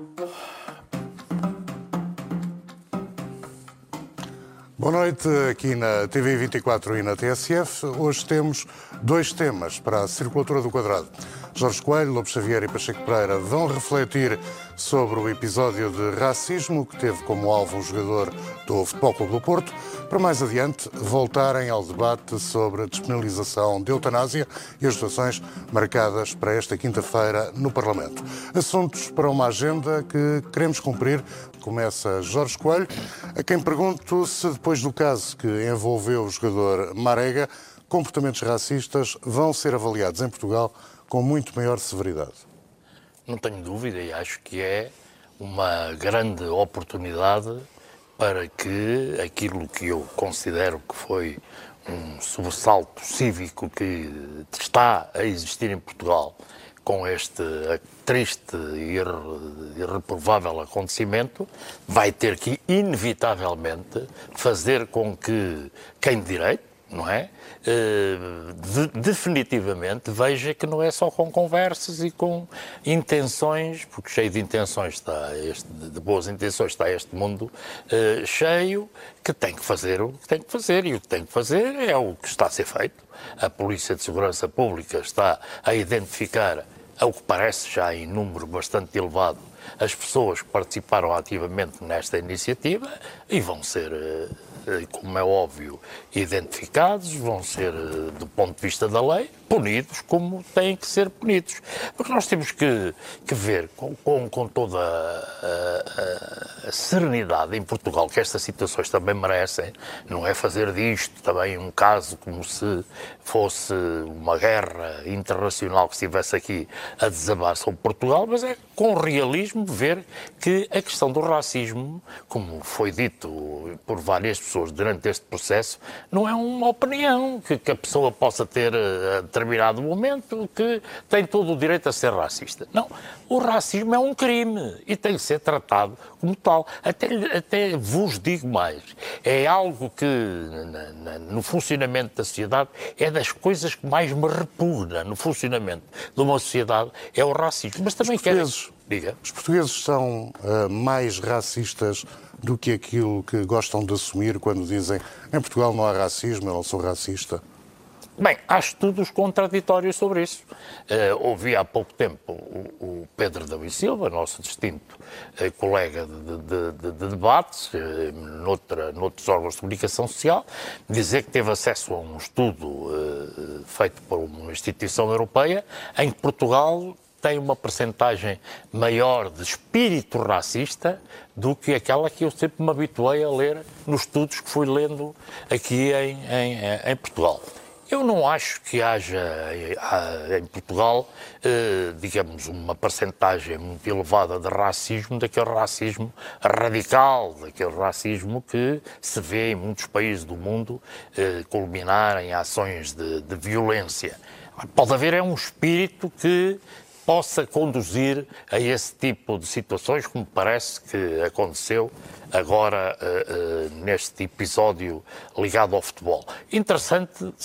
Boa noite aqui na TV24 e na TSF. Hoje temos dois temas para a circulatura do quadrado. Jorge Coelho, Lobo Xavier e Pacheco Pereira vão refletir sobre o episódio de racismo que teve como alvo um jogador do Futebol Clube do Porto, para mais adiante voltarem ao debate sobre a despenalização de eutanásia e as votações marcadas para esta quinta-feira no Parlamento. Assuntos para uma agenda que queremos cumprir. Começa Jorge Coelho, a quem pergunto se depois do caso que envolveu o jogador Marega, comportamentos racistas vão ser avaliados em Portugal com muito maior severidade. Não tenho dúvida e acho que é uma grande oportunidade para que aquilo que eu considero que foi um sobressalto cívico que está a existir em Portugal com este triste e irreprovável acontecimento, vai ter que, inevitavelmente, fazer com que quem de direito, não é? Definitivamente veja que não é só com conversas e com intenções, porque cheio de intenções de boas intenções está este mundo cheio, que tem que fazer o que tem que fazer, e o que tem que fazer é o que está a ser feito. A Polícia de Segurança Pública está a identificar, ao que parece já em número bastante elevado, as pessoas que participaram ativamente nesta iniciativa e vão ser, como é óbvio, identificados, vão ser, do ponto de vista da lei, punidos como têm que ser punidos. Porque nós temos que ver com toda a serenidade em Portugal que estas situações também merecem, não é fazer disto também um caso como se fosse uma guerra internacional que estivesse aqui a desabar sobre Portugal, mas é com realismo ver que a questão do racismo, como foi dito por várias pessoas durante este processo, não é uma opinião que a pessoa possa ter a determinado momento que tem todo o direito a ser racista. Não, o racismo é um crime e tem que ser tratado como tal. Até vos digo mais, é algo que no funcionamento da sociedade é das coisas que mais me repugna no funcionamento de uma sociedade, é o racismo. Mas também Os portugueses são mais racistas do que aquilo que gostam de assumir quando dizem em Portugal não há racismo, eu não sou racista? Bem, há estudos contraditórios sobre isso. Ouvi há pouco tempo o Pedro Adão e Silva, nosso distinto colega de debates, noutros órgãos de comunicação social, dizer que teve acesso a um estudo feito por uma instituição europeia em que Portugal tem uma percentagem maior de espírito racista do que aquela que eu sempre me habituei a ler nos estudos que fui lendo aqui em Portugal. Eu não acho que haja em Portugal, digamos, uma percentagem muito elevada de racismo, daquele racismo radical, daquele racismo que se vê em muitos países do mundo culminar em ações de violência. Pode haver um espírito que possa conduzir a esse tipo de situações, como parece que aconteceu agora neste episódio ligado ao futebol. Interessante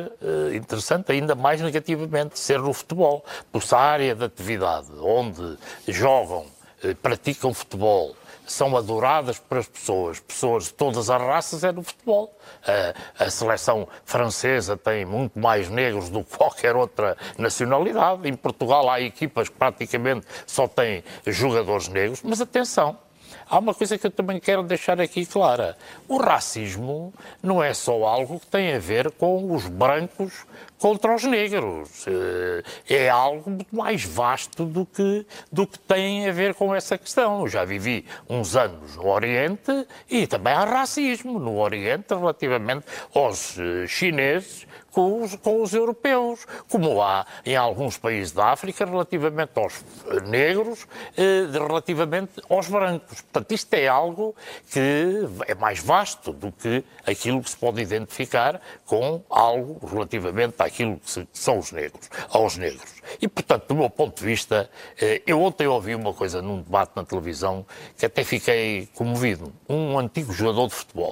ainda mais negativamente, ser no futebol, porque se a área de atividade onde jogam, praticam futebol, são adoradas por as pessoas de todas as raças, é no futebol. A seleção francesa tem muito mais negros do que qualquer outra nacionalidade. Em Portugal há equipas que praticamente só têm jogadores negros, mas atenção, há uma coisa que eu também quero deixar aqui clara. O racismo não é só algo que tem a ver com os brancos contra os negros. É algo muito mais vasto do que tem a ver com essa questão. Eu já vivi uns anos no Oriente e também há racismo no Oriente relativamente aos chineses com os europeus, como há em alguns países da África relativamente aos negros, relativamente aos brancos. Portanto, isto é algo que é mais vasto do que aquilo que se pode identificar com algo relativamente àquilo que são os negros, aos negros. E, portanto, do meu ponto de vista, eu ontem ouvi uma coisa num debate na televisão que até fiquei comovido. Um antigo jogador de futebol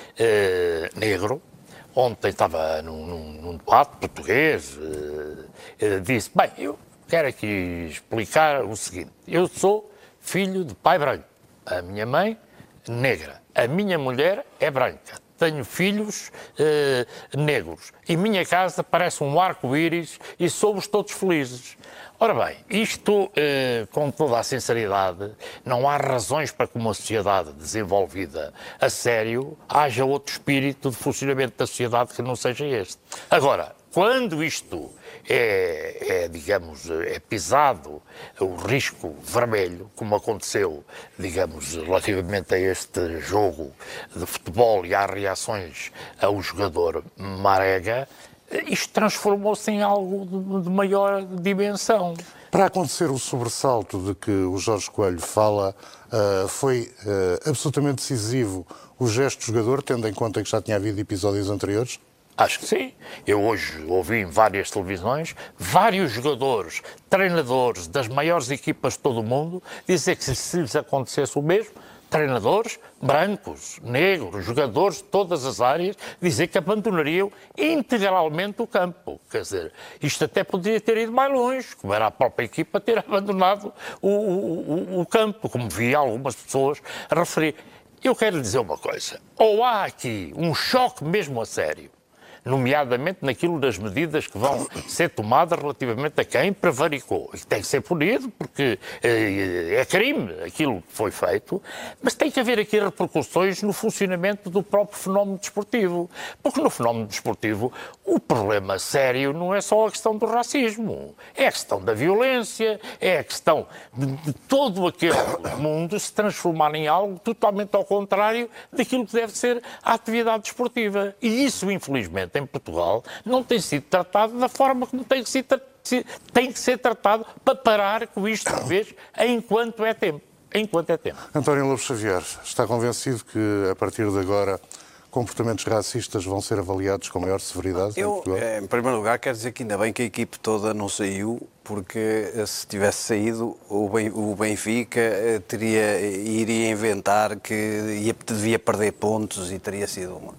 negro, ontem estava num debate português, disse, bem, eu quero aqui explicar o seguinte, eu sou filho de pai branco. A minha mãe, negra. A minha mulher é branca. Tenho filhos negros. E minha casa parece um arco-íris e somos todos felizes. Ora bem, isto, com toda a sinceridade, não há razões para que uma sociedade desenvolvida a sério haja outro espírito de funcionamento da sociedade que não seja este. Agora, quando isto digamos, é pisado o risco vermelho, como aconteceu, digamos, relativamente a este jogo de futebol e às reações ao jogador Marega, isto transformou-se em algo de maior dimensão. Para acontecer o sobressalto de que o Jorge Coelho fala, foi absolutamente decisivo o gesto do jogador, tendo em conta que já tinha havido episódios anteriores? Acho que sim. Eu hoje ouvi em várias televisões vários jogadores, treinadores das maiores equipas de todo o mundo dizer que se lhes acontecesse o mesmo, treinadores brancos, negros, jogadores de todas as áreas, dizer que abandonariam integralmente o campo. Quer dizer, isto até poderia ter ido mais longe, como era a própria equipa ter abandonado o campo, como vi algumas pessoas a referir. Eu quero dizer uma coisa, ou há aqui um choque mesmo a sério, nomeadamente naquilo das medidas que vão ser tomadas relativamente a quem prevaricou. E tem que ser punido, porque é crime aquilo que foi feito, mas tem que haver aqui repercussões no funcionamento do próprio fenómeno desportivo. Porque no fenómeno desportivo o problema sério não é só a questão do racismo, é a questão da violência, é a questão de todo aquele mundo se transformar em algo totalmente ao contrário daquilo que deve ser a atividade desportiva. E isso, infelizmente, em Portugal, não tem sido tratado da forma como tem que ser tratado para parar com isto de vez, enquanto é tempo. António Lobo Xavier, está convencido que, a partir de agora, comportamentos racistas vão ser avaliados com maior severidade em Portugal? Em primeiro lugar, quero dizer que ainda bem que a equipe toda não saiu, porque se tivesse saído, o Benfica iria inventar que devia perder pontos e teria sido uma...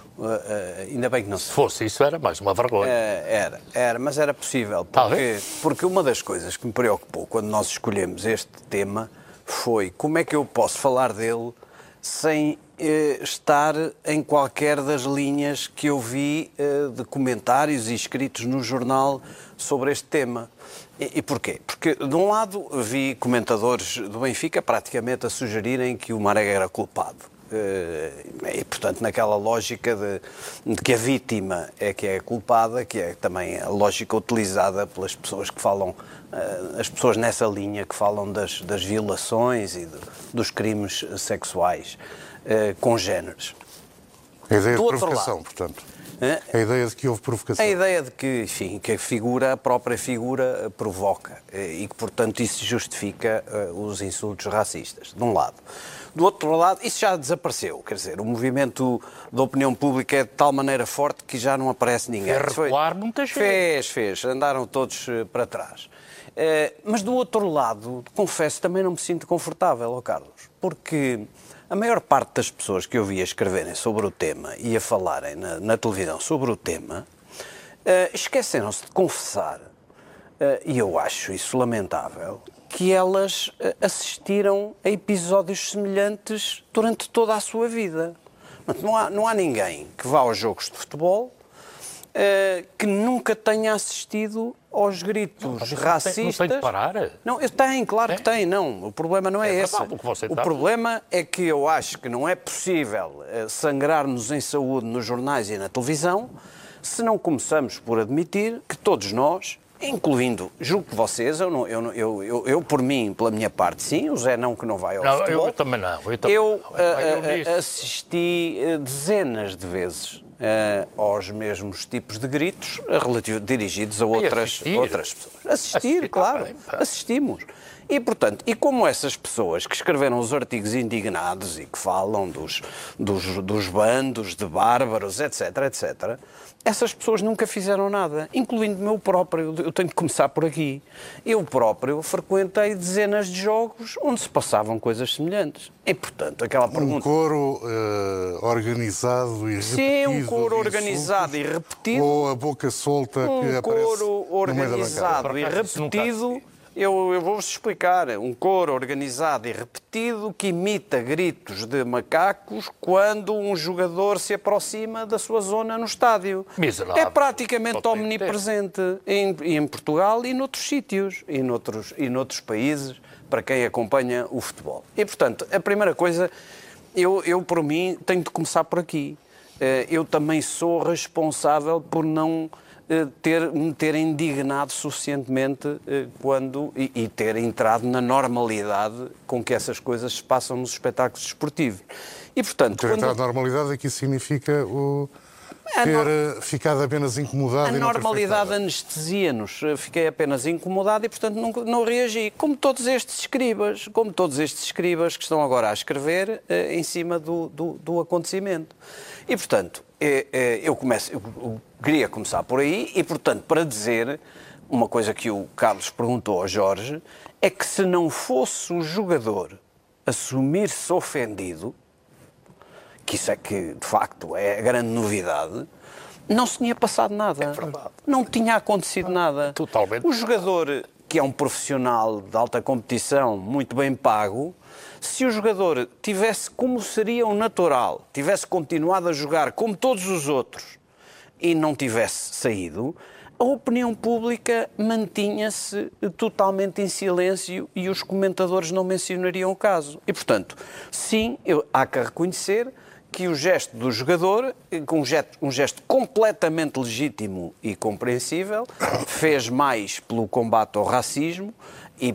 ainda bem que não se... Se fosse isso, era mais uma vergonha. Mas era possível, porque uma das coisas que me preocupou quando nós escolhemos este tema foi como é que eu posso falar dele sem estar em qualquer das linhas que eu vi de comentários e escritos no jornal sobre este tema. E porquê? Porque, de um lado, vi comentadores do Benfica praticamente a sugerirem que o Marega era culpado. E, portanto, naquela lógica de que a vítima é que é culpada, que é também a lógica utilizada pelas pessoas que falam, as pessoas nessa linha que falam das violações e dos crimes sexuais congêneres. A ideia de provocação, portanto. A ideia de que houve provocação. A ideia de que, enfim, que a própria figura provoca e que, portanto, isso justifica os insultos racistas, de um lado. Do outro lado, isso já desapareceu, quer dizer, o movimento da opinião pública é de tal maneira forte que já não aparece ninguém. Recuar muita gente. Fez, andaram todos para trás. Mas do outro lado, confesso, também não me sinto confortável, Carlos, porque a maior parte das pessoas que eu vi a escreverem sobre o tema e a falarem na televisão sobre o tema, esqueceram-se de confessar, e eu acho isso lamentável, que elas assistiram a episódios semelhantes durante toda a sua vida. Não há ninguém que vá aos jogos de futebol que nunca tenha assistido aos gritos racistas. Não tem de parar? Não, claro que tem, não. O problema não é esse. O problema é que eu acho que não é possível sangrar-nos em saúde nos jornais e na televisão se não começamos por admitir que todos nós, incluindo, julgo que vocês, eu por mim, pela minha parte, sim, o Zé não, que não vai ao futebol. Eu também não. Eu assisti dezenas de vezes aos mesmos tipos de gritos dirigidos a outras pessoas. Assistir, claro, assistimos. E, portanto, como essas pessoas que escreveram os artigos indignados e que falam dos bandos de bárbaros, etc., essas pessoas nunca fizeram nada, incluindo eu próprio. Eu tenho de começar por aqui. Eu próprio frequentei dezenas de jogos onde se passavam coisas semelhantes. E, portanto, aquela pergunta... Um coro organizado e repetido. Sim, um coro organizado e repetido. Ou a boca solta que aparece Um coro organizado e repetido Eu vou-vos explicar. Um coro organizado e repetido que imita gritos de macacos quando um jogador se aproxima da sua zona no estádio. Miserável. É praticamente omnipresente em Portugal e noutros sítios, e noutros países, para quem acompanha o futebol. E, portanto, a primeira coisa, eu por mim, tenho de começar por aqui. Eu também sou responsável por não me ter indignado suficientemente e ter entrado na normalidade com que essas coisas se passam nos espetáculos desportivos. E, portanto, ter entrado na normalidade aqui significa ter ficado apenas incomodado. A normalidade anestesia-nos. Fiquei apenas incomodado e, portanto, não reagi. Como todos estes escribas que estão agora a escrever em cima do acontecimento. E, portanto, eu queria começar por aí e, portanto, para dizer uma coisa que o Carlos perguntou ao Jorge, é que se não fosse o jogador assumir-se ofendido, que isso é que, de facto, é a grande novidade, não se tinha passado nada. É verdade. Não tinha acontecido nada. Totalmente. O jogador, que é um profissional de alta competição, muito bem pago, se o jogador tivesse como seria o natural, tivesse continuado a jogar como todos os outros e não tivesse saído, a opinião pública mantinha-se totalmente em silêncio e os comentadores não mencionariam o caso. E, portanto, sim, há que reconhecer que o gesto do jogador, um gesto completamente legítimo e compreensível, fez mais pelo combate ao racismo e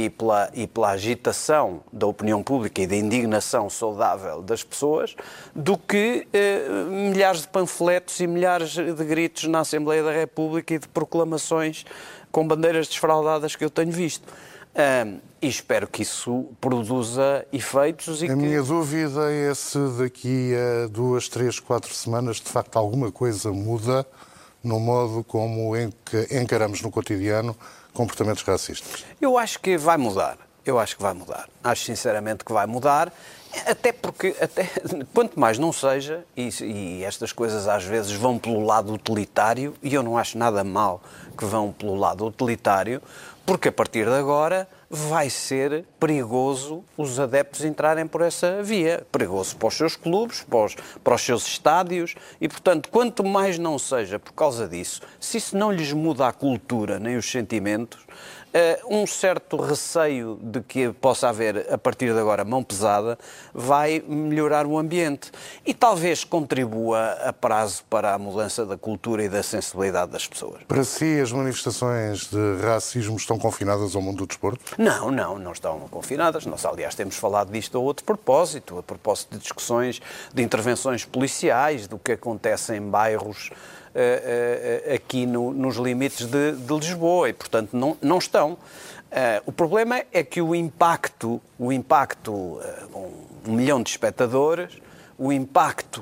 pela agitação da opinião pública e da indignação saudável das pessoas do que milhares de panfletos e milhares de gritos na Assembleia da República e de proclamações com bandeiras desfraldadas que eu tenho visto. E espero que isso produza efeitos. A minha dúvida é se daqui a 2, 3, 4 semanas de facto alguma coisa muda no modo como encaramos no cotidiano comportamentos racistas. Eu acho que vai mudar. Acho sinceramente que vai mudar, até porque, quanto mais não seja, e estas coisas às vezes vão pelo lado utilitário, e eu não acho nada mal que vão pelo lado utilitário, porque a partir de agora vai ser perigoso os adeptos entrarem por essa via. Perigoso para os seus clubes, para os seus estádios e, portanto, quanto mais não seja por causa disso, se isso não lhes muda a cultura nem os sentimentos, um certo receio de que possa haver, a partir de agora, mão pesada, vai melhorar o ambiente e talvez contribua a prazo para a mudança da cultura e da sensibilidade das pessoas. Para si, as manifestações de racismo estão confinadas ao mundo do desporto? Não estão confinadas. Nós, aliás, temos falado disto a outro propósito, a propósito de discussões de intervenções policiais, do que acontece em bairros aqui nos limites de Lisboa e, portanto, não estão. O problema é que o impacto, 1 milhão de espectadores, o impacto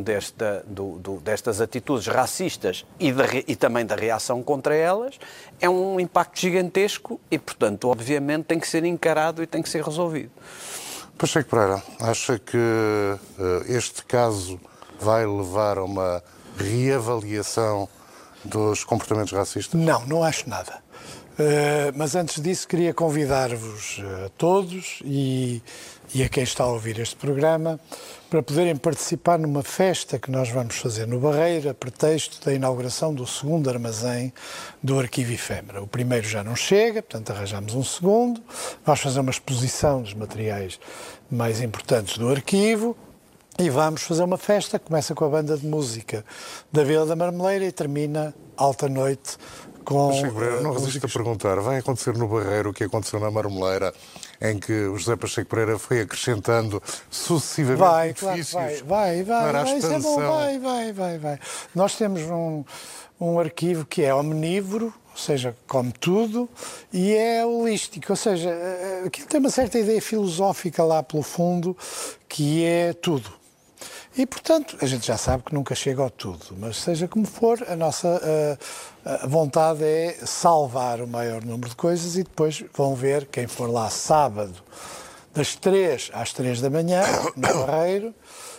destas atitudes racistas e também da reação contra elas é um impacto gigantesco e, portanto, obviamente tem que ser encarado e tem que ser resolvido. Pacheco Pereira, acha que este caso vai levar a uma reavaliação dos comportamentos racistas? Não acho nada. Mas antes disso queria convidar-vos a todos e a quem está a ouvir este programa para poderem participar numa festa que nós vamos fazer no Barreiro, a pretexto da inauguração do segundo armazém do Arquivo Efêmera. O primeiro já não chega, portanto arranjamos um segundo. Vamos fazer uma exposição dos materiais mais importantes do arquivo e vamos fazer uma festa que começa com a banda de música da Vila da Marmeleira e termina alta noite com... Pacheco Pereira, não resisto a perguntar, vai acontecer no Barreiro o que aconteceu na Marmeleira, em que o José Pacheco Pereira foi acrescentando sucessivamente edifícios para a expansão? Isso é bom, vai. Nós temos um arquivo que é omnívoro, ou seja, come tudo, e é holístico, ou seja, aquilo tem uma certa ideia filosófica lá pelo fundo, que é tudo. E, portanto, a gente já sabe que nunca chega ao tudo, mas seja como for, a nossa vontade é salvar o maior número de coisas e depois vão ver, quem for lá sábado, das 3 às 3 da manhã, no Barreiro,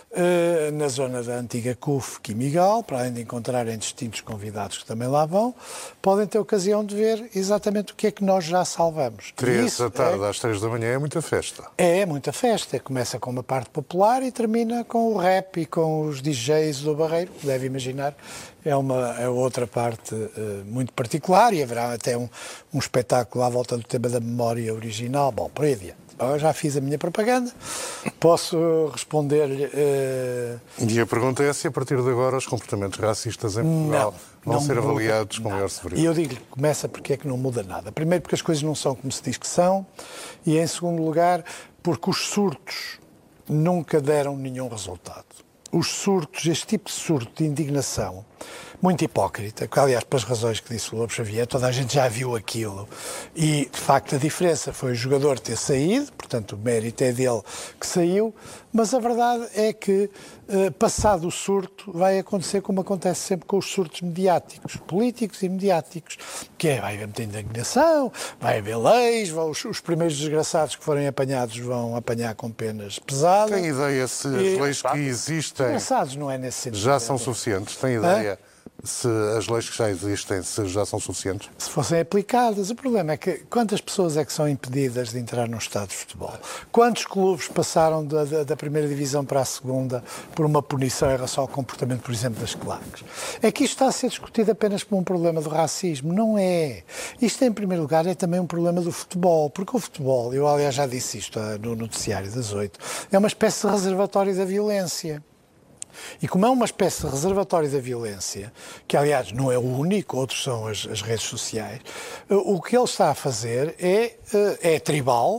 na zona da antiga CUF Quimigal, para além de encontrarem distintos convidados que também lá vão, podem ter ocasião de ver exatamente o que é que nós já salvamos. 3 da tarde às 3 da manhã é muita festa. É muita festa. Começa com uma parte popular e termina com o rap e com os DJs do Barreiro, que deve imaginar. É outra parte muito particular e haverá até um espetáculo à volta do tema da memória original. Bom, por aí adiante. Eu já fiz a minha propaganda, posso responder-lhe... E a pergunta é se a partir de agora os comportamentos racistas em Portugal vão ser avaliados com maior severidade. E eu digo-lhe, começa porque é que não muda nada. Primeiro porque as coisas não são como se diz que são, e em segundo lugar porque os surtos nunca deram nenhum resultado. Os surtos, este tipo de surto de indignação, muito hipócrita, que, aliás, pelas razões que disse o Lobo Xavier, toda a gente já viu aquilo. E, de facto, a diferença foi o jogador ter saído, portanto, o mérito é dele que saiu, mas a verdade é que, passado o surto, vai acontecer como acontece sempre com os surtos mediáticos, políticos e mediáticos, que é, vai haver muita indignação, vai haver leis, os primeiros desgraçados que forem apanhados vão apanhar com penas pesadas. Tem ideia se as leis que existem Desgraçados não é nesse sentido. já são suficientes? Tem ideia se as leis que já existem se já são suficientes? Se fossem aplicadas. O problema é que quantas pessoas é que são impedidas de entrar num estádio de futebol? Quantos clubes passaram da primeira divisão para a segunda por uma punição em relação ao comportamento, por exemplo, das claques? É que isto está a ser discutido apenas como um problema do racismo. Não é. Isto, em primeiro lugar, é também um problema do futebol. Porque o futebol, eu aliás já disse isto no noticiário das 8, é uma espécie de reservatório da violência. E como é uma espécie de reservatório da violência, que aliás não é o único, outros são as redes sociais, o que ele está a fazer é tribal.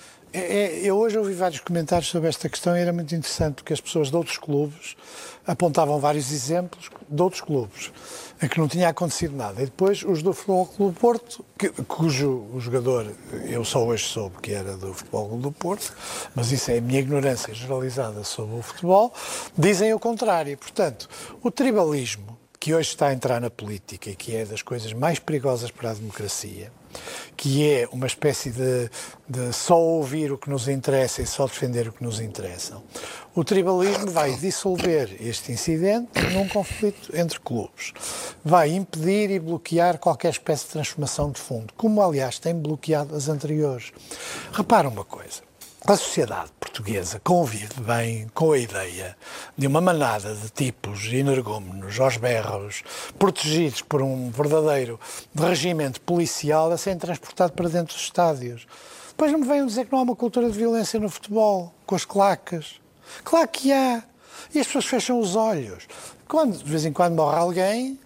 Eu hoje ouvi vários comentários sobre esta questão e era muito interessante, porque as pessoas de outros clubes apontavam vários exemplos de outros clubes em que não tinha acontecido nada. E depois os do Futebol Clube do Porto, cujo jogador eu só hoje soube que era do Futebol Clube do Porto, mas isso é a minha ignorância generalizada sobre o futebol, dizem o contrário. Portanto, o tribalismo que hoje está a entrar na política e que é das coisas mais perigosas para a democracia, que é uma espécie de só ouvir o que nos interessa e só defender o que nos interessa. O tribalismo vai dissolver este incidente num conflito entre clubes. Vai impedir e bloquear qualquer espécie de transformação de fundo, como aliás tem bloqueado as anteriores. Repara uma coisa. A sociedade portuguesa convive bem com a ideia de uma manada de tipos energúmenos, aos berros, protegidos por um verdadeiro regimento policial a serem transportados para dentro dos estádios. Depois não me venham dizer que não há uma cultura de violência no futebol, com as clacas. Claro que há. E as pessoas fecham os olhos. Quando, de vez em quando, morre alguém,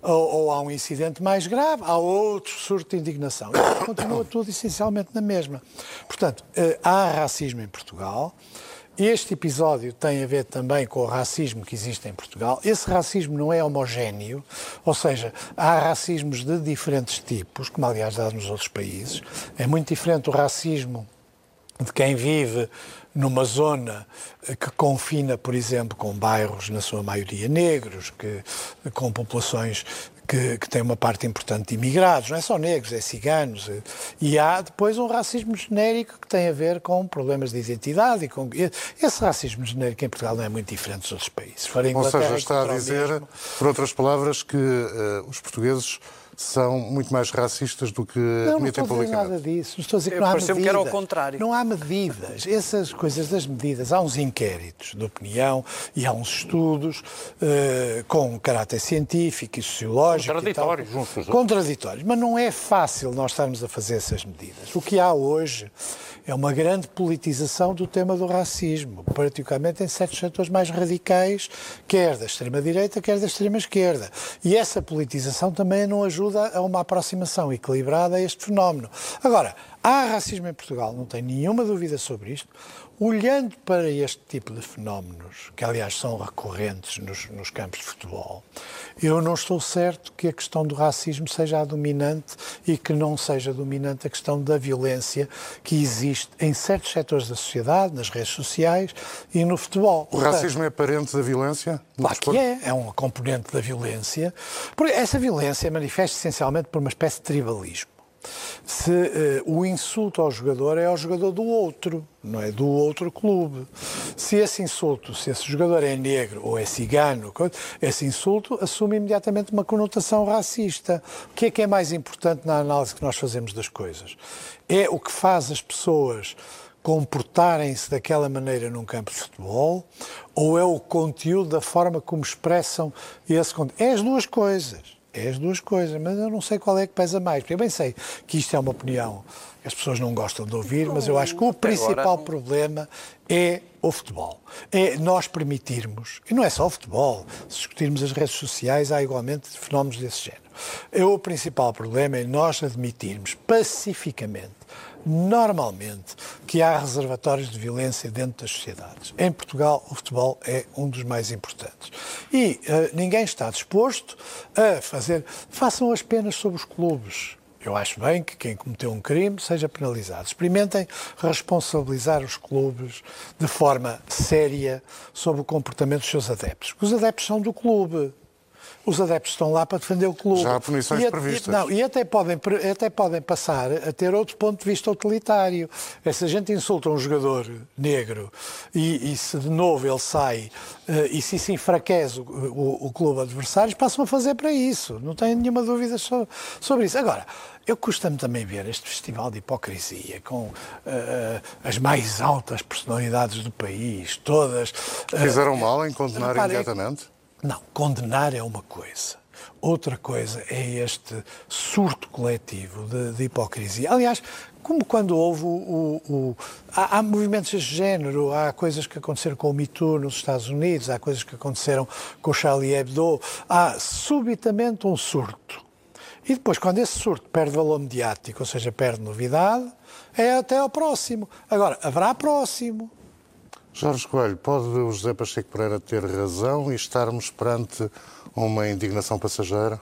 ou há um incidente mais grave, há outro surto de indignação. E continua tudo essencialmente na mesma. Portanto, há racismo em Portugal. Este episódio tem a ver também com o racismo que existe em Portugal. Esse racismo não é homogéneo, ou seja, há racismos de diferentes tipos, como aliás há nos outros países. É muito diferente o racismo de quem vive numa zona que confina, por exemplo, com bairros, na sua maioria, negros, com populações que têm uma parte importante de imigrados, não é só negros, é ciganos. E há depois um racismo genérico que tem a ver com problemas de identidade. Esse racismo genérico em Portugal não é muito diferente dos outros países. Ou seja, está a dizer, por outras palavras, que os portugueses são muito mais racistas do que admitem publicamente. Não estou a dizer nada disso. Não estou a dizer que não há medidas. Que era ao contrário. Não há medidas. Essas coisas das medidas, há uns inquéritos de opinião e há uns estudos com caráter científico e sociológico. Contraditórios. Contraditórios. Mas não é fácil nós estarmos a fazer essas medidas. O que há hoje é uma grande politização do tema do racismo, particularmente em certos setores mais radicais, quer da extrema-direita, quer da extrema-esquerda. E essa politização também não ajuda a uma aproximação equilibrada a este fenómeno. Agora, há racismo em Portugal, não tenho nenhuma dúvida sobre isto. Olhando para este tipo de fenómenos, que aliás são recorrentes nos campos de futebol, eu não estou certo que a questão do racismo seja a dominante e que não seja dominante a questão da violência que existe em certos setores da sociedade, nas redes sociais e no futebol. O racismo é parente da violência? Claro que é um componente da violência. Porque essa violência manifesta essencialmente por uma espécie de tribalismo. Se o insulto ao jogador é ao jogador do outro, não é do outro clube. Se esse insulto, se esse jogador é negro ou é cigano, esse insulto assume imediatamente uma conotação racista. O que é mais importante na análise que nós fazemos das coisas? É o que faz as pessoas comportarem-se daquela maneira num campo de futebol, ou é o conteúdo da forma como expressam esse conteúdo? É as duas coisas. É as duas coisas, mas eu não sei qual é que pesa mais. Porque eu bem sei que isto é uma opinião que as pessoas não gostam de ouvir, mas eu acho que o principal problema é o futebol. É nós permitirmos, e não é só o futebol, se discutirmos as redes sociais, há igualmente fenómenos desse género. O principal problema é nós admitirmos pacificamente, normalmente, que há reservatórios de violência dentro das sociedades. Em Portugal, o futebol é um dos mais importantes. E ninguém está disposto a fazer... Façam as penas sobre os clubes. Eu acho bem que quem cometeu um crime seja penalizado. Experimentem responsabilizar os clubes de forma séria sobre o comportamento dos seus adeptos. Os adeptos são do clube. Os adeptos estão lá para defender o clube. Já há punições previstas. E até podem passar a ter outro ponto de vista utilitário. Se a gente insulta um jogador negro e se de novo ele sai e se isso enfraquece o clube adversário, passam a fazer para isso. Não tenho nenhuma dúvida sobre isso. Agora, eu custa-me também ver este festival de hipocrisia com as mais altas personalidades do país, todas... Fizeram mal em condenar imediatamente? Não, condenar é uma coisa. Outra coisa é este surto coletivo de hipocrisia. Aliás, como quando houve há movimentos deste género, há coisas que aconteceram com o Me Too nos Estados Unidos, há coisas que aconteceram com o Charlie Hebdo, há subitamente um surto. E depois, quando esse surto perde valor mediático, ou seja, perde novidade, é até ao próximo. Agora, haverá próximo. Jorge Coelho, pode o José Pacheco Pereira ter razão e estarmos perante uma indignação passageira?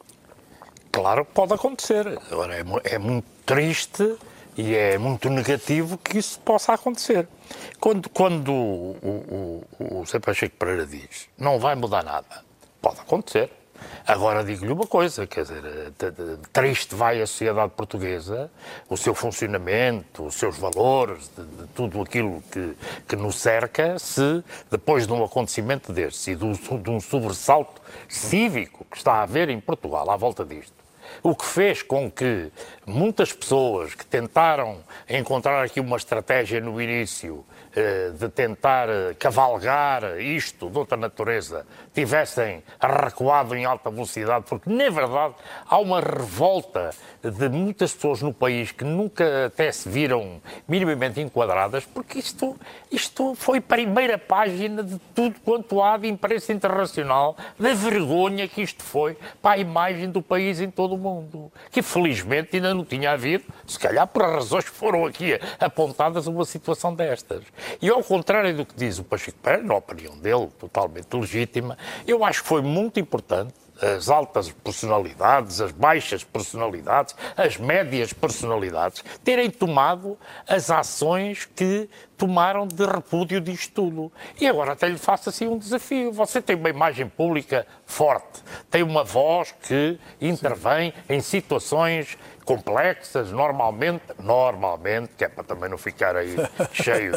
Claro que pode acontecer. Agora, é muito triste e é muito negativo que isso possa acontecer. Quando o José Pacheco Pereira diz não vai mudar nada, pode acontecer. Agora digo-lhe uma coisa, quer dizer, triste vai a sociedade portuguesa, o seu funcionamento, os seus valores, de tudo aquilo que nos cerca, se depois de um acontecimento deste e de um sobressalto cívico que está a haver em Portugal à volta disto, o que fez com que muitas pessoas que tentaram encontrar aqui uma estratégia no início de tentar cavalgar isto de outra natureza, tivessem recuado em alta velocidade, porque, na verdade, há uma revolta de muitas pessoas no país que nunca até se viram minimamente enquadradas, porque isto foi primeira página de tudo quanto há de imprensa internacional, da vergonha que isto foi para a imagem do país em todo o mundo, que felizmente ainda não tinha havido, se calhar por razões que foram aqui apontadas, uma situação destas. E ao contrário do que diz o Pacheco Pereira, na opinião dele, totalmente legítima, eu acho que foi muito importante as altas personalidades, as baixas personalidades, as médias personalidades, terem tomado as ações que tomaram de repúdio disto tudo. E agora até lhe faço assim um desafio. Você tem uma imagem pública forte, tem uma voz que intervém em situações complexas, normalmente, que é para também não ficar aí cheio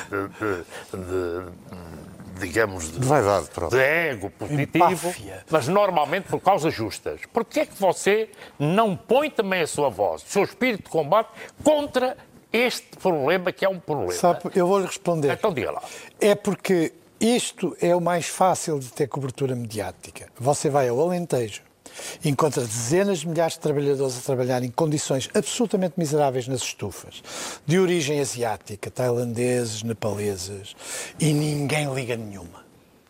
digamos, de vaidade, pronto, de ego positivo, mas normalmente por causas justas. Porquê é que você não põe também a sua voz, o seu espírito de combate contra este problema que é um problema? Sabe, eu vou-lhe responder. Então diga lá. É porque isto é o mais fácil de ter cobertura mediática. Você vai ao Alentejo, encontra dezenas de milhares de trabalhadores a trabalhar em condições absolutamente miseráveis nas estufas, de origem asiática, tailandeses, nepaleses, e ninguém liga nenhuma.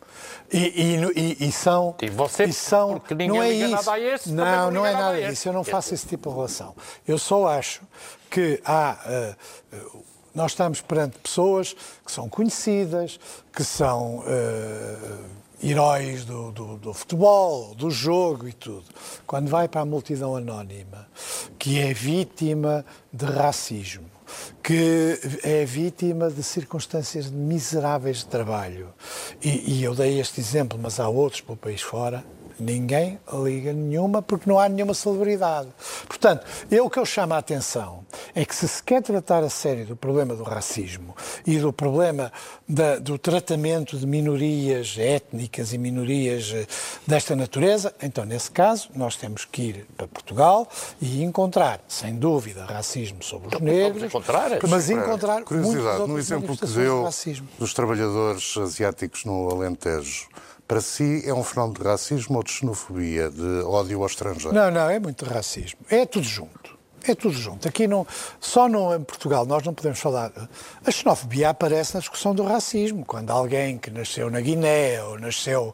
E são... E você, porque ninguém não é liga isso. nada a esse, não é nada disso. Eu não faço esse tipo de relação. Eu só acho que nós estamos perante pessoas que são conhecidas, que são heróis do futebol, do jogo e tudo. Quando vai para a multidão anónima, que é vítima de racismo, que é vítima de circunstâncias miseráveis de trabalho, e eu dei este exemplo, mas há outros pelo país fora, Ninguém liga nenhuma, porque não há nenhuma celebridade. Portanto, o que eu chamo a atenção é que se quer tratar a sério do problema do racismo e do problema do tratamento de minorias étnicas e minorias desta natureza, então, nesse caso, nós temos que ir para Portugal e encontrar, sem dúvida, racismo sobre os negros, mas encontrar curiosidade, no exemplo que deu dos trabalhadores asiáticos no Alentejo, para si é um fenómeno de racismo ou de xenofobia, de ódio ao estrangeiro? Não, é muito racismo. É tudo junto. É tudo junto. Aqui em Portugal nós não podemos falar. A xenofobia aparece na discussão do racismo. Quando alguém que nasceu na Guiné ou nasceu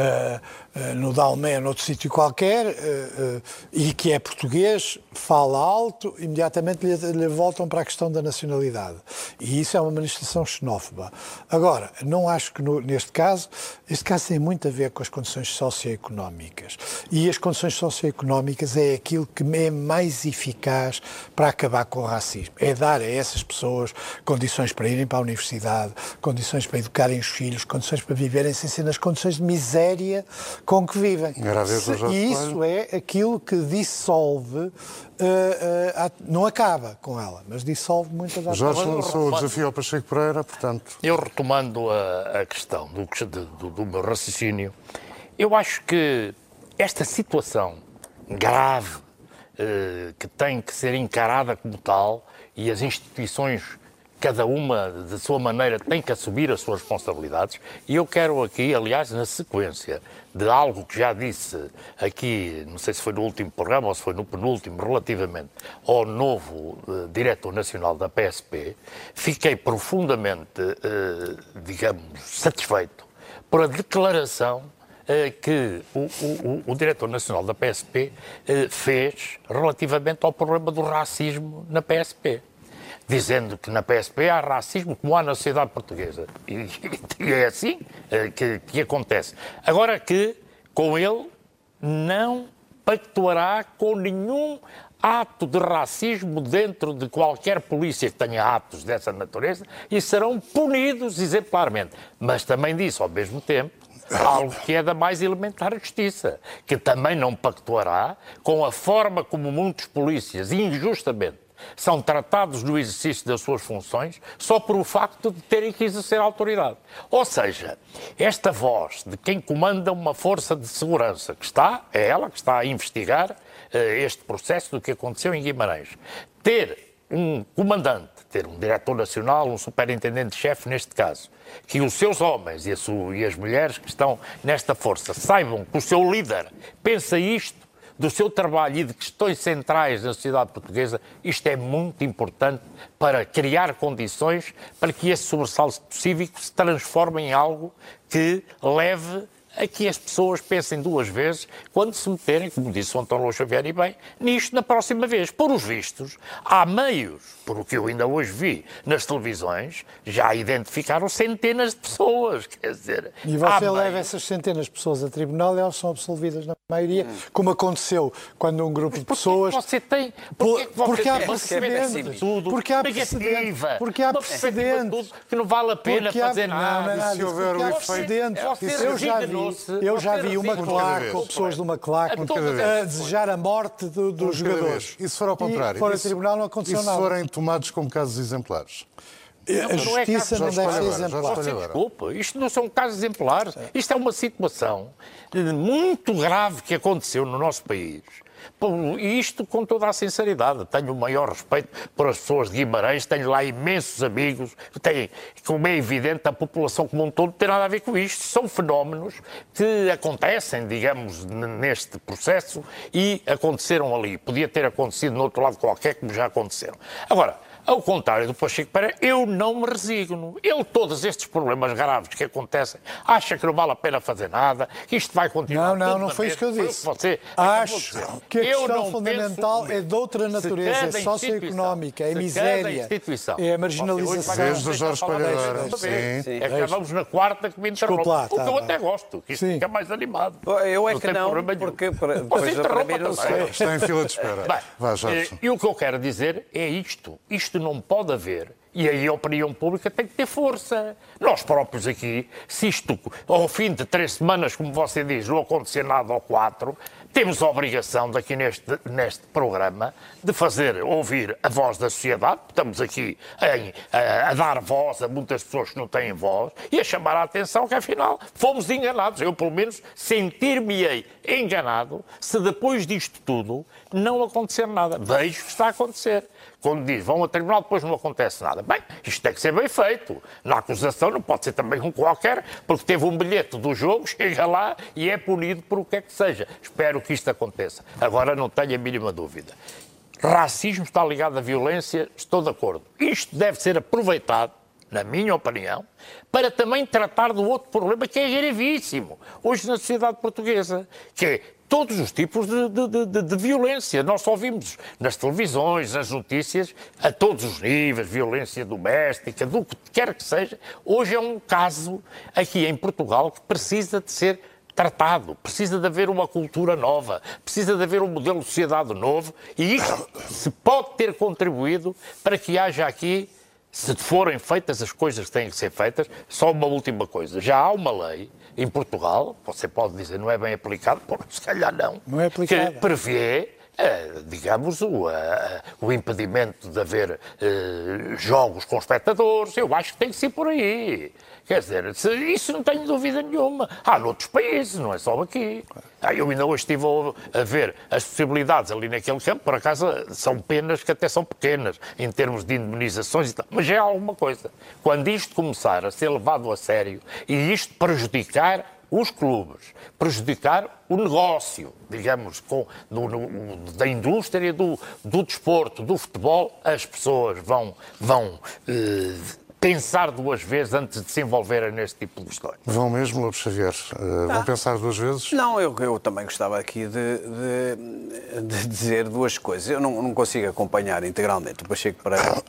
no Dalmé, noutro sítio qualquer, e que é português, fala alto, imediatamente lhe voltam para a questão da nacionalidade. E isso é uma manifestação xenófoba. Agora, não acho que este caso tem muito a ver com as condições socioeconómicas. E as condições socioeconómicas é aquilo que é mais eficaz para acabar com o racismo. É dar a essas pessoas condições para irem para a universidade, condições para educarem os filhos, condições para viverem sem ser nas condições de miséria com que vivem. E isso é aquilo que dissolve, não acaba com ela, mas dissolve muitas das coisas. Jorge lançou o desafio ao Pacheco Pereira, portanto... Eu retomando a questão do meu raciocínio, eu acho que esta situação grave que tem que ser encarada como tal e as instituições, cada uma de sua maneira, tem que assumir as suas responsabilidades. E eu quero aqui, aliás, na sequência de algo que já disse aqui, não sei se foi no último programa ou se foi no penúltimo, relativamente ao novo diretor nacional da PSP, fiquei profundamente, digamos, satisfeito por a declaração que o diretor nacional da PSP fez relativamente ao problema do racismo na PSP. Dizendo que na PSP há racismo como há na sociedade portuguesa. E é assim que acontece. Agora que, com ele, não pactuará com nenhum ato de racismo dentro de qualquer polícia que tenha atos dessa natureza e serão punidos exemplarmente. Mas também disse, ao mesmo tempo, algo que é da mais elementar justiça, que também não pactuará com a forma como muitos polícias, injustamente, são tratados no exercício das suas funções só por o facto de terem que exercer a autoridade. Ou seja, esta voz de quem comanda uma força de segurança, é ela que está a investigar este processo do que aconteceu em Guimarães, ter um comandante, ter um diretor nacional, um superintendente-chefe neste caso, que os seus homens e as mulheres que estão nesta força saibam que o seu líder pensa isto, do seu trabalho e de questões centrais da sociedade portuguesa, isto é muito importante para criar condições para que esse sobressalto cívico se transforme em algo que leve a que as pessoas pensem duas vezes quando se meterem, como disse o António Xavier e bem, nisto na próxima vez. Por os vistos, há meios, por o que eu ainda hoje vi nas televisões, já identificaram centenas de pessoas, quer dizer... E você leva essas centenas de pessoas a tribunal e elas são absolvidas na maioria, como aconteceu quando um grupo de pessoas... Você tem... Porque há precedentes. Porque há precedentes. Porque há precedentes. Que não vale a pena fazer nada. Se houver o efeito... Eu já vi uma claque, ou pessoas de uma claque, a desejar a morte dos jogadores. E se for ao contrário? E fora o tribunal não aconteceu nada. E se forem tomados como casos exemplares? A justiça não deve ser exemplar. Desculpa, isto não são casos exemplares. Isto é uma situação muito grave que aconteceu no nosso país. E isto com toda a sinceridade. Tenho o maior respeito por as pessoas de Guimarães, tenho lá imensos amigos, como é evidente, a população como um todo não tem nada a ver com isto. São fenómenos que acontecem, digamos, neste processo e aconteceram ali. Podia ter acontecido no outro lado qualquer, como já aconteceram. Agora, ao contrário do Pacheco Pereira, eu não me resigno. Ele, todos estes problemas graves que acontecem, acha que não vale a pena fazer nada, que isto vai continuar. Não foi isso que eu disse. Acho que a questão fundamental é de outra natureza, é socioeconómica, é miséria, é a marginalização. Desde o Jorge Palhadeira. Acabamos na quarta que me interrompe. O que eu até gosto, que isto fica mais animado. Eu é que não, porque depois está em fila de espera. E o que eu quero dizer é isto. Isto isto não pode haver. E aí a opinião pública tem que ter força. Nós próprios aqui, se isto, ao fim de 3 semanas, como você diz, não acontecer nada ou 4, temos a obrigação daqui neste programa de fazer ouvir a voz da sociedade. Estamos aqui a dar voz a muitas pessoas que não têm voz e a chamar a atenção que, afinal, fomos enganados. Eu, pelo menos, sentir-me-ei enganado se depois disto tudo não acontecer nada. Vejo que está a acontecer. Quando diz, vão a tribunal, depois não acontece nada. Bem, isto tem que ser bem feito. Na acusação não pode ser também um qualquer, porque teve um bilhete do jogo, chega lá e é punido por o que é que seja. Espero que isto aconteça. Agora não tenho a mínima dúvida. Racismo está ligado à violência, estou de acordo. Isto deve ser aproveitado, na minha opinião, para também tratar do outro problema que é gravíssimo hoje na sociedade portuguesa, que é todos os tipos de violência. Nós só vimos nas televisões, nas notícias, a todos os níveis, violência doméstica, do que quer que seja. Hoje é um caso aqui em Portugal que precisa de ser tratado, precisa de haver uma cultura nova, precisa de haver um modelo de sociedade novo e isto se pode ter contribuído para que haja aqui, se forem feitas as coisas que têm que ser feitas, só uma última coisa. Já há uma lei em Portugal, você pode dizer não é bem aplicado, porque se calhar não é aplicado, que prevê, digamos, o impedimento de haver jogos com espectadores. Eu acho que tem que ser por aí. Quer dizer, isso não tenho dúvida nenhuma. Há noutros países, não é só aqui. Eu ainda hoje estive a ver as possibilidades ali naquele campo, por acaso são penas que até são pequenas, em termos de indemnizações e tal, mas é alguma coisa. Quando isto começar a ser levado a sério e isto prejudicar os clubes, prejudicar o negócio, digamos, da indústria, do desporto, do futebol, as pessoas vão pensar 2 vezes antes de se envolverem neste tipo de questões. Vão mesmo, Lopes Xavier? Vão pensar 2 vezes? Não, eu também gostava aqui de dizer 2 coisas. Eu não consigo acompanhar integralmente o Pacheco Pereira.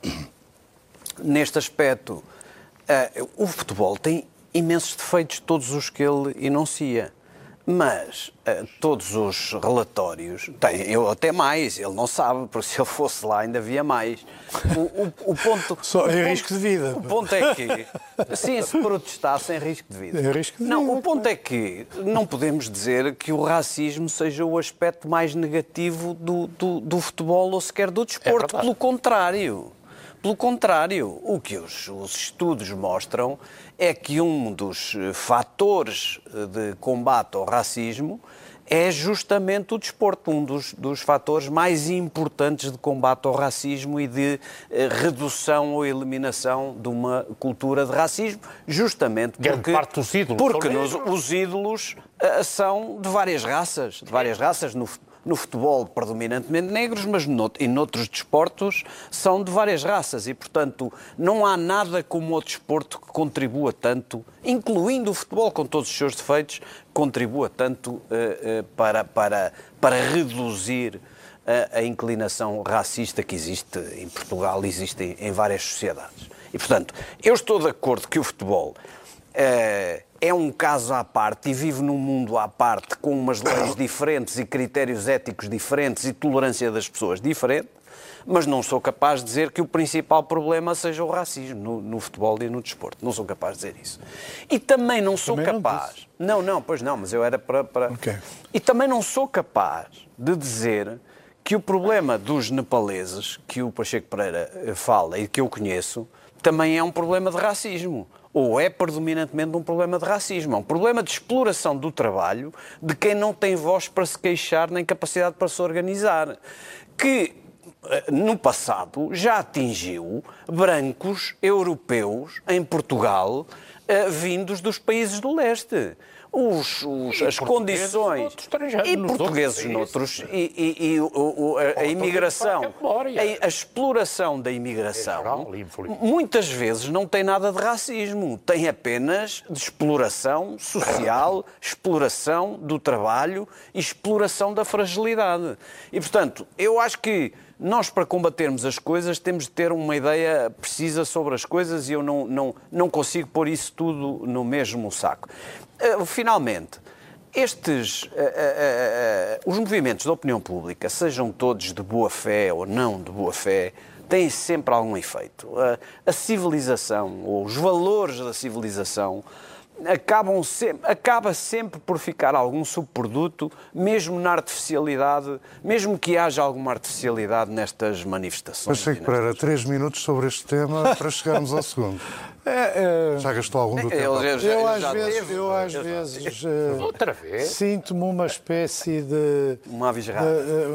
Neste aspecto, o futebol tem imensos defeitos, todos os que ele enuncia. Mas todos os relatórios têm, eu até mais, ele não sabe, porque se ele fosse lá ainda havia mais. O ponto... Só em risco de vida. O ponto é que, sim, se protestasse em risco de vida. Em risco de vida. Não, o ponto é que não podemos dizer que o racismo seja o aspecto mais negativo do futebol ou sequer do desporto. Pelo contrário. Pelo contrário, o que os estudos mostram é que um dos fatores de combate ao racismo é justamente o desporto, um dos fatores mais importantes de combate ao racismo e de redução ou eliminação de uma cultura de racismo, justamente porque, os ídolos são de várias raças, no futebol predominantemente negros, mas em outros desportos são de várias raças e, portanto, não há nada como o desporto que contribua tanto, incluindo o futebol com todos os seus defeitos, contribua tanto para reduzir a inclinação racista que existe em Portugal, existe em várias sociedades. E, portanto, eu estou de acordo que o futebol é um caso à parte e vive num mundo à parte com umas leis diferentes e critérios éticos diferentes e tolerância das pessoas diferente, mas não sou capaz de dizer que o principal problema seja o racismo no futebol e no desporto. Não sou capaz de dizer isso. E também não sou capaz... Pois não, mas eu era para... Okay. E também não sou capaz de dizer que o problema dos nepaleses, que o Pacheco Pereira fala e que eu conheço, também é um problema de racismo. Ou é predominantemente um problema de racismo. É um problema de exploração do trabalho de quem não tem voz para se queixar nem capacidade para se organizar. Que, no passado, já atingiu brancos europeus em Portugal, vindos dos países do leste. As condições... E portugueses noutros. A imigração... A exploração da imigração, muitas vezes não tem nada de racismo. Tem apenas de exploração social, exploração do trabalho e exploração da fragilidade. E, portanto, eu acho que nós, para combatermos as coisas, temos de ter uma ideia precisa sobre as coisas e eu não consigo pôr isso tudo no mesmo saco. Finalmente, os movimentos da opinião pública, sejam todos de boa fé ou não de boa fé, têm sempre algum efeito. A civilização, ou os valores da civilização, acaba sempre por ficar algum subproduto, mesmo na artificialidade, mesmo que haja alguma artificialidade nestas manifestações. Pacheco Pereira, 3 minutos sobre este tema para chegarmos ao segundo. Já gastou algum do tempo? Eu às vezes Outra vez? sinto-me uma espécie de... Uma avisrada.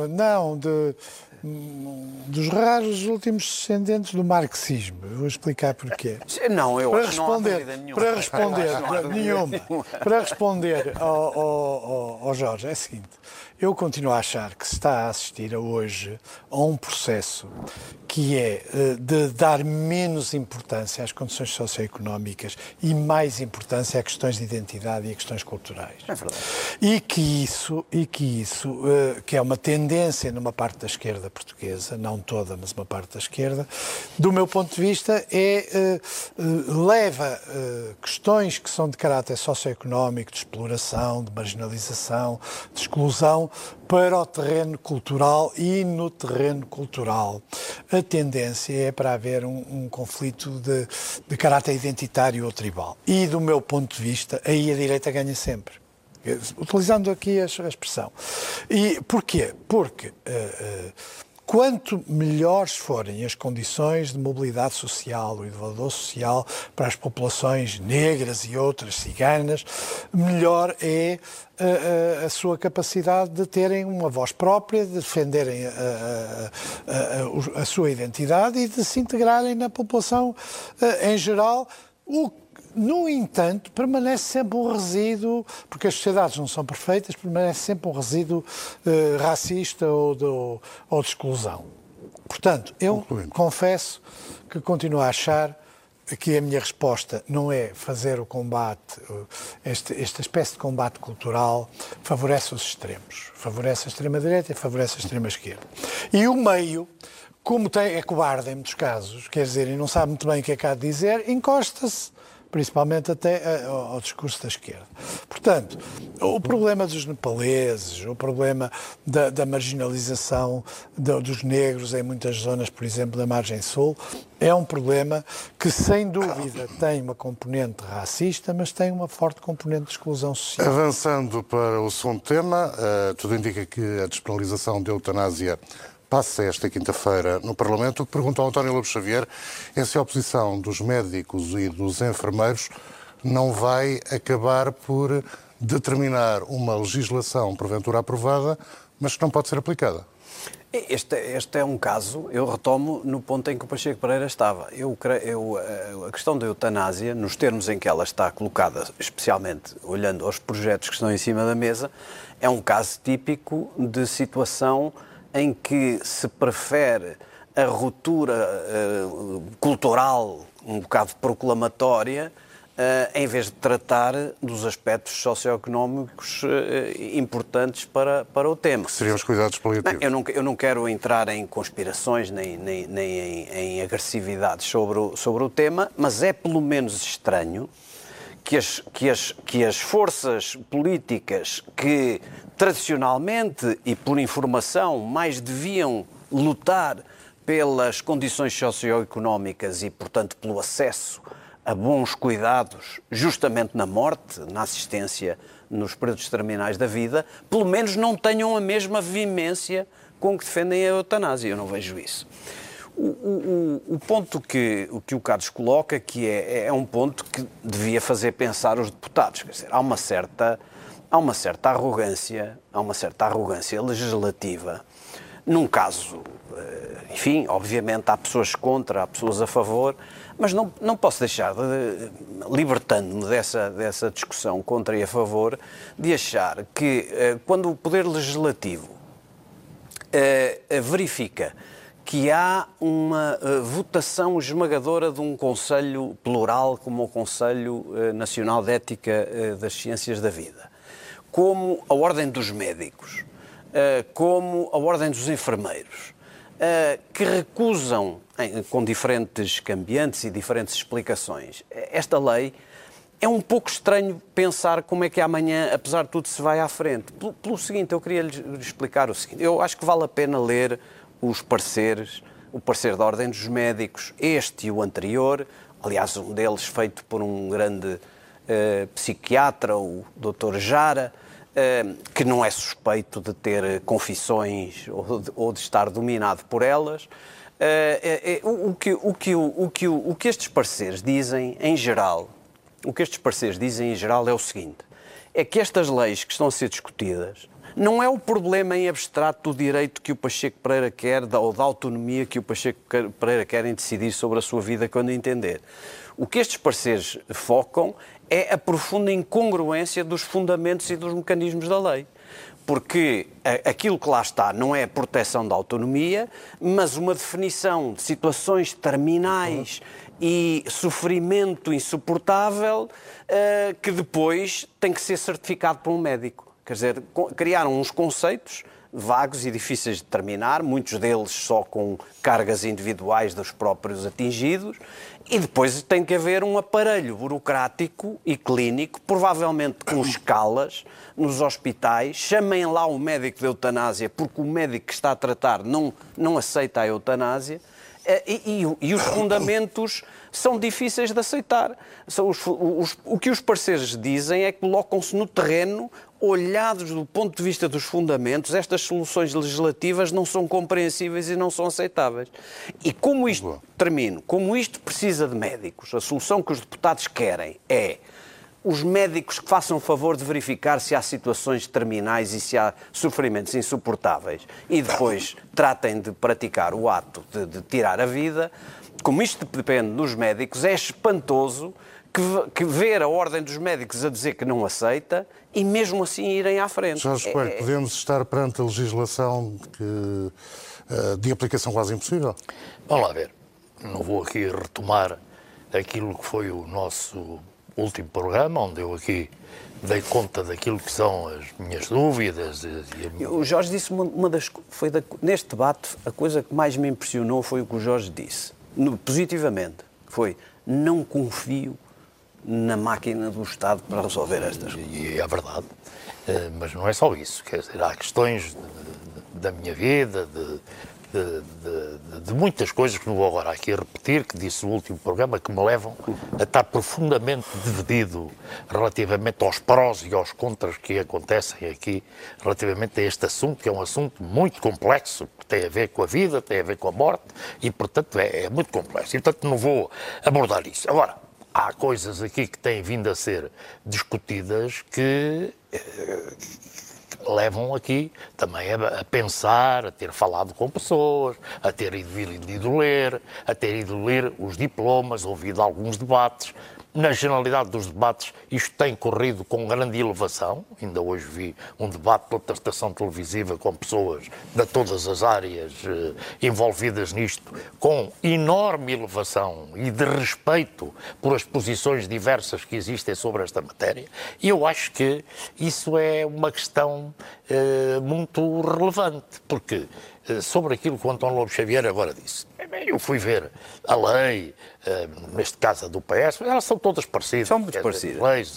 Dos raros últimos descendentes do marxismo. Eu vou explicar porquê. Não, eu Para acho que não há responder, dúvida nenhuma. para responder, nenhuma. Para responder ao Jorge, é o seguinte: eu continuo a achar que se está a assistir hoje a um processo que é de dar menos importância às condições socioeconómicas e mais importância a questões de identidade e a questões culturais. É verdade. E que isso, que é uma tendência numa parte da esquerda portuguesa, não toda, mas uma parte da esquerda, do meu ponto de vista, leva questões que são de caráter socioeconómico, de exploração, de marginalização, de exclusão, para o terreno cultural, e no terreno cultural a tendência é para haver um conflito de caráter identitário ou tribal. E, do meu ponto de vista, aí a direita ganha sempre. Utilizando aqui a expressão. E porquê? Porque quanto melhores forem as condições de mobilidade social, o elevador social para as populações negras e outras ciganas, melhor é a sua capacidade de terem uma voz própria, de defenderem a sua identidade e de se integrarem na população em geral. No entanto, permanece sempre um resíduo, porque as sociedades não são perfeitas, permanece sempre um resíduo racista ou de exclusão. Portanto, eu confesso que continuo a achar que a minha resposta não é fazer o combate, esta espécie de combate cultural favorece os extremos. Favorece a extrema-direita e favorece a extrema-esquerda. E o meio, como é cobarde em muitos casos, quer dizer, e não sabe muito bem o que é que há de dizer, encosta-se principalmente até ao discurso da esquerda. Portanto, o problema dos nepaleses, o problema da marginalização dos negros em muitas zonas, por exemplo, da margem sul, é um problema que, sem dúvida, tem uma componente racista, mas tem uma forte componente de exclusão social. Avançando para o segundo tema, tudo indica que a despenalização da eutanásia passa esta quinta-feira no Parlamento. O que pergunta ao António Lobo Xavier é se a oposição dos médicos e dos enfermeiros não vai acabar por determinar uma legislação porventura aprovada, mas que não pode ser aplicada. Este é um caso, eu retomo no ponto em que o Pacheco Pereira estava. A questão da eutanásia, nos termos em que ela está colocada, especialmente olhando aos projetos que estão em cima da mesa, é um caso típico de situação em que se prefere a ruptura cultural, um bocado proclamatória, em vez de tratar dos aspectos socioeconómicos importantes para o tema. Que seriam os cuidados paliativos. Eu não quero entrar em conspirações nem em agressividades sobre o tema, mas é pelo menos estranho que as forças políticas que tradicionalmente e por informação mais deviam lutar pelas condições socioeconómicas e, portanto, pelo acesso a bons cuidados, justamente na morte, na assistência nos períodos terminais da vida, pelo menos não tenham a mesma veemência com que defendem a eutanásia. Eu não vejo isso. O ponto que o Carlos coloca, que é um ponto que devia fazer pensar os deputados. Quer dizer, há uma certa arrogância legislativa. Num caso, enfim, obviamente há pessoas contra, há pessoas a favor, mas não posso deixar, libertando-me dessa discussão contra e a favor, de achar que quando o Poder Legislativo verifica que há uma votação esmagadora de um Conselho plural como o Conselho Nacional de Ética das Ciências da Vida, como a Ordem dos Médicos, como a Ordem dos Enfermeiros, que recusam, com diferentes cambiantes e diferentes explicações, esta lei, é um pouco estranho pensar como é que amanhã, apesar de tudo, se vai à frente. Pelo seguinte, eu queria lhe explicar o seguinte. Eu acho que vale a pena ler os pareceres o parecer da Ordem dos Médicos, este e o anterior, aliás, um deles feito por um grande psiquiatra, o Dr. Jara, que não é suspeito de ter confissões ou de estar dominado por elas. O que estes pareceres dizem em geral, é o seguinte: é que estas leis que estão a ser discutidas não é o problema em abstrato do direito que o Pacheco Pereira quer ou da autonomia que o Pacheco Pereira quer em decidir sobre a sua vida quando entender. O que estes pareceres focam é a profunda incongruência dos fundamentos e dos mecanismos da lei. Porque aquilo que lá está não é a proteção da autonomia, mas uma definição de situações terminais e sofrimento insuportável que depois tem que ser certificado por um médico. Quer dizer, criaram uns conceitos vagos e difíceis de determinar, muitos deles só com cargas individuais dos próprios atingidos, e depois tem que haver um aparelho burocrático e clínico, provavelmente com escalas, nos hospitais. Chamem lá o médico de eutanásia, porque o médico que está a tratar não aceita a eutanásia, e os fundamentos são difíceis de aceitar. O que os parceiros dizem é que colocam-se no terreno, olhados do ponto de vista dos fundamentos, estas soluções legislativas não são compreensíveis e não são aceitáveis. E como isto precisa de médicos, a solução que os deputados querem é os médicos que façam o favor de verificar se há situações terminais e se há sofrimentos insuportáveis e depois tratem de praticar o ato de tirar a vida. Como isto depende dos médicos, é espantoso que ver a Ordem dos Médicos a dizer que não aceita e mesmo assim irem à frente. Jorge Coelho, podemos estar perante a legislação de aplicação quase impossível? Vamos lá ver. Não vou aqui retomar aquilo que foi o nosso último programa, onde eu aqui dei conta daquilo que são as minhas dúvidas. O Jorge disse neste debate, a coisa que mais me impressionou foi o que o Jorge disse, positivamente, foi: não confio na máquina do Estado para resolver estas coisas. E é verdade, mas não é só isso. Quer dizer, há questões da minha vida, de muitas coisas que não vou agora aqui repetir, que disse no último programa, que me levam a estar profundamente dividido relativamente aos prós e aos contras que acontecem aqui relativamente a este assunto, que é um assunto muito complexo, que tem a ver com a vida, tem a ver com a morte e, portanto, é muito complexo. E, portanto, não vou abordar isso. Agora, há coisas aqui que têm vindo a ser discutidas que levam aqui também a pensar, a ter falado com pessoas, a ter ido ler, os diplomas, ouvido alguns debates. Na generalidade dos debates, isto tem corrido com grande elevação. Ainda hoje vi um debate de outra estação televisiva com pessoas de todas as áreas envolvidas nisto, com enorme elevação e de respeito por as posições diversas que existem sobre esta matéria. E eu acho que isso é uma questão muito relevante, porque sobre aquilo que o António Lobo Xavier agora disse, eu fui ver a lei, neste caso a do PS, elas são todas parecidas. São muito parecidas. As leis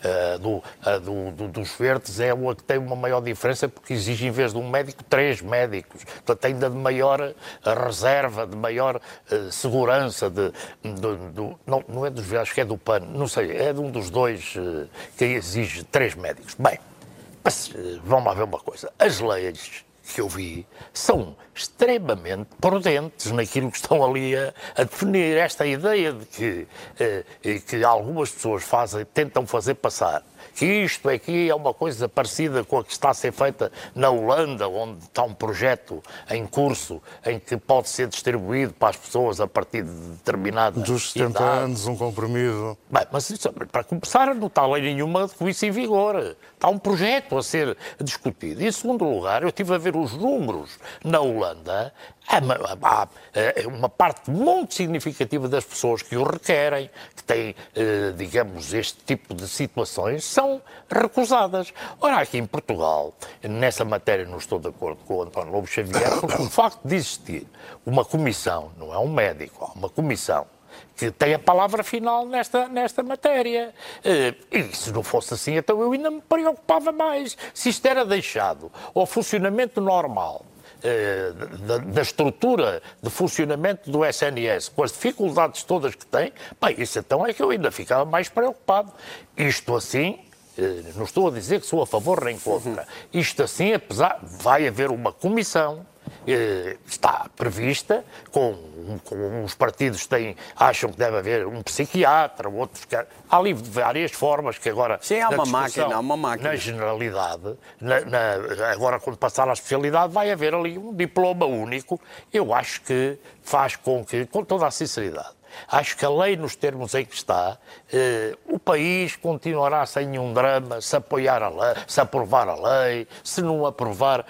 dos verdes é uma que tem uma maior diferença, porque exige, em vez de um médico, 3 médicos. Portanto, ainda de maior reserva, de maior segurança. Não é dos verdes, acho que é do PAN, não sei, é de um dos dois que exige 3 médicos. Bem, mas vamos lá ver uma coisa. As leis que eu vi são extremamente prudentes naquilo que estão ali a definir. Esta ideia de que algumas pessoas tentam fazer passar que isto aqui é uma coisa parecida com a que está a ser feita na Holanda, onde está um projeto em curso em que pode ser distribuído para as pessoas a partir de determinada idade. Dos 70 anos, um comprimido. Bem, mas isso, para começar, não está lei nenhuma com isso em vigor. Está um projeto a ser discutido. E, em segundo lugar, eu estive a ver os números na Holanda. Há uma parte muito significativa das pessoas que o requerem, que têm, digamos, este tipo de situações, são recusadas. Ora, aqui em Portugal, nessa matéria não estou de acordo com o António Lobo Xavier, porque o facto de existir uma comissão, não é um médico, há uma comissão que tem a palavra final nesta matéria. E se não fosse assim, então eu ainda me preocupava mais. Se isto era deixado ao funcionamento normal da estrutura de funcionamento do SNS, com as dificuldades todas que tem, bem, isso então é que eu ainda ficava mais preocupado. Isto assim, não estou a dizer que sou a favor nem contra, isto assim, apesar, vai haver uma comissão, está prevista, com os partidos acham que deve haver um psiquiatra, outros que... Há ali várias formas que agora... Sim, há uma máquina. Na generalidade, agora quando passar à especialidade, vai haver ali um diploma único. Eu acho que faz com que, com toda a sinceridade, acho que a lei, nos termos em que está, o país continuará sem nenhum drama se apoiar a lei, se aprovar a lei, se não aprovar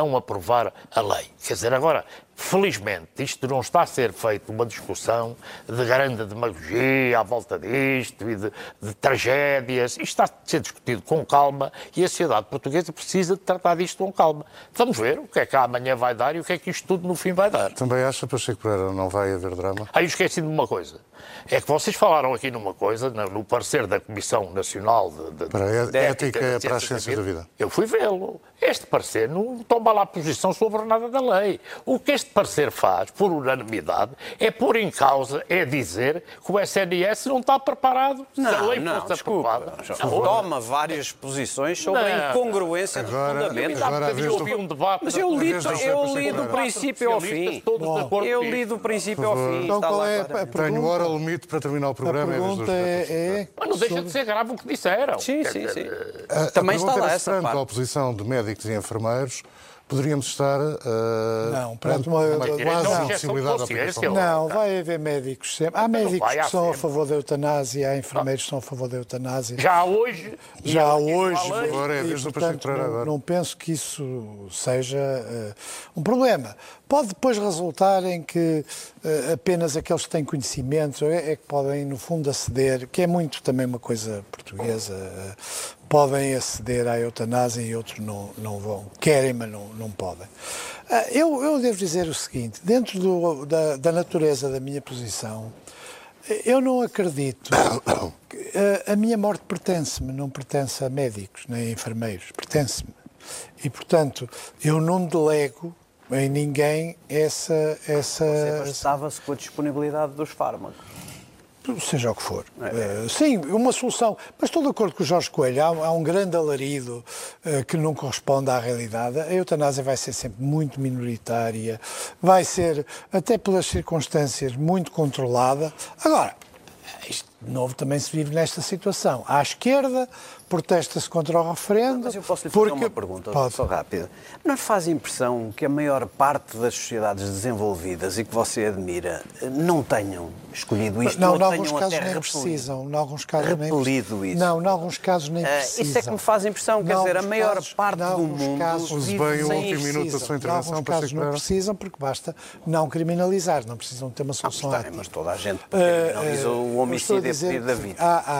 a lei. Quer dizer, agora, felizmente, isto não está a ser feito uma discussão de grande demagogia à volta disto e de tragédias. Isto está a ser discutido com calma e a sociedade portuguesa precisa de tratar disto com calma. Vamos ver o que é que amanhã vai dar e o que é que isto tudo no fim vai dar. Também acha, Pacheco Pereira, não vai haver drama? Eu esqueci de uma coisa. É que vocês falaram aqui numa coisa, no parecer da Comissão Nacional para a Ética para as Ciências da Vida. Eu fui vê-lo. Este parecer não toma lá posição sobre nada da lei. O que este parecer faz, por unanimidade, é pôr em causa, é dizer que o SNS não está preparado. Se a lei fosse aprovada. Toma várias posições sobre a incongruência dos fundamentos. Eu ouvi um debate... Mas eu li do princípio ao fim. Eu li do princípio ao fim. Então qual é a pergunta? Tenho hora limite para terminar o programa. A pergunta é... Mas não deixa de ser grave o que disseram. Sim. Também está lá essa parte. A oposição de médicos e enfermeiros, poderíamos estar perante uma quase impossibilidade de aplicação. Não, vai haver médicos sempre. Há médicos que são a favor da eutanásia, há enfermeiros que são a favor da eutanásia. Já hoje. Agora é desde o Pacheco Pereira agora. Não penso que isso seja um problema. Pode depois resultar em que apenas aqueles que têm conhecimento é que podem, no fundo, aceder, que é muito também uma coisa portuguesa, podem aceder à eutanásia e outros não vão. Querem, mas não podem. Eu devo dizer o seguinte, dentro da natureza da minha posição, eu não acredito que a minha morte pertence-me, não pertence a médicos nem a enfermeiros, pertence-me. E, portanto, eu não delego em ninguém essa... Você bastava-se com a disponibilidade dos fármacos. Seja o que for. Sim, uma solução. Mas estou de acordo com o Jorge Coelho. Há um grande alarido que não corresponde à realidade. A eutanásia vai ser sempre muito minoritária, vai ser, até pelas circunstâncias, muito controlada. Agora, isto de novo também se vive nesta situação. À esquerda, protesta-se contra o referendo. Mas eu posso lhe fazer uma pergunta, só rápida. Não lhe faz impressão que a maior parte das sociedades desenvolvidas e que você admira não tenham escolhido isto? Não, em alguns casos nem precisam. Em alguns casos repelido isso? Não, em alguns casos nem precisam. Isso é que me faz impressão. Quer dizer, a maior parte do mundo use bem o último minuto da sua intervenção. Em alguns casos não precisam, porque basta não criminalizar. Não precisam ter uma solução ativa. Mas toda a gente criminaliza o homicídio da vida.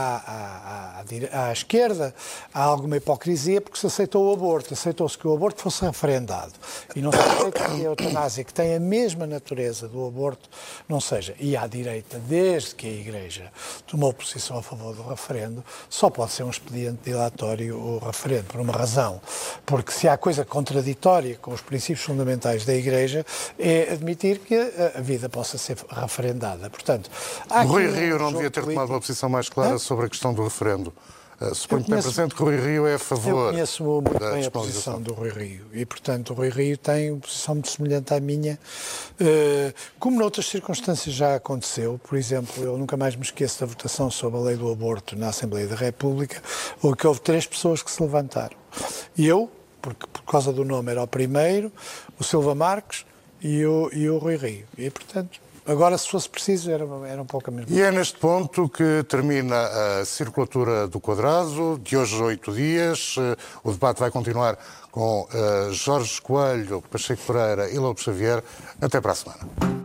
À esquerda há alguma hipocrisia porque se aceitou o aborto. Aceitou-se que o aborto fosse referendado. E não se aceita que a eutanásia, que tem a mesma natureza do aborto, não seja. E à direita, desde que a Igreja tomou posição a favor do referendo, só pode ser um expediente dilatório o referendo, por uma razão. Porque se há coisa contraditória com os princípios fundamentais da Igreja, é admitir que a vida possa ser referendada. Portanto, Rui Rio não devia ter tomado uma posição mais clara sobre a questão do referendo. Suponho que tem presente que o Rui Rio é a favor. Eu conheço muito bem a posição do Rui Rio e, portanto, o Rui Rio tem uma posição muito semelhante à minha, como noutras circunstâncias já aconteceu. Por exemplo, eu nunca mais me esqueço da votação sobre a lei do aborto na Assembleia da República, que houve 3 pessoas que se levantaram. E eu, porque por causa do nome era o primeiro, o Silva Marques e o Rui Rio. E, portanto... Agora, se fosse preciso, era um pouco a mesma. E é neste ponto que termina a Circulatura do Quadrado, de hoje 8 dias. O debate vai continuar com Jorge Coelho, Pacheco Pereira e Lopes Xavier. Até para a semana.